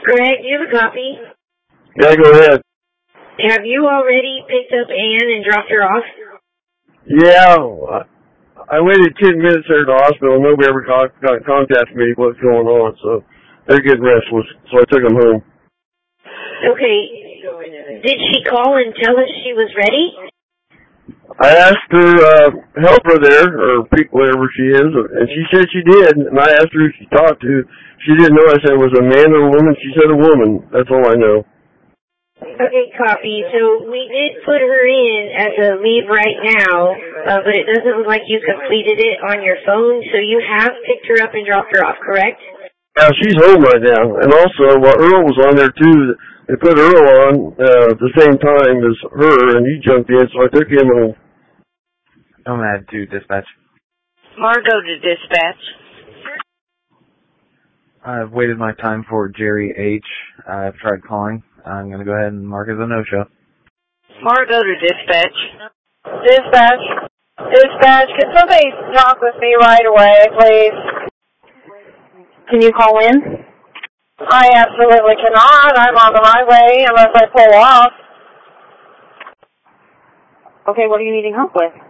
Greg, do you have a copy? Yeah, go ahead. Have you already picked up Ann and dropped her off? Yeah, I waited 10 minutes there at the hospital. Nobody ever contacted me what's going on, so they're getting restless, so I took them home. Okay. Did she call and tell us she was ready? I asked her helper there, or wherever she is, and she said she did, and I asked her who she talked to. She didn't know. I said it was a man or a woman. She said a woman. That's all I know. Okay, copy. So we did put her in as a leave right now, but it doesn't look like you completed it on your phone, so you have picked her up and dropped her off, correct? Yeah, she's home right now. And also, Earl was on there, too. They put Earl on at the same time as her, and he jumped in, so I took him home. I'm going to add to dispatch. Margo to dispatch. I've waited my time for Jerry H. I've tried calling. I'm going to go ahead and mark it as a no-show. Margo to dispatch. Dispatch. Dispatch, can somebody talk with me right away, please? Can you call in? I absolutely cannot. I'm on the highway unless I pull off. Okay, what are you needing help with?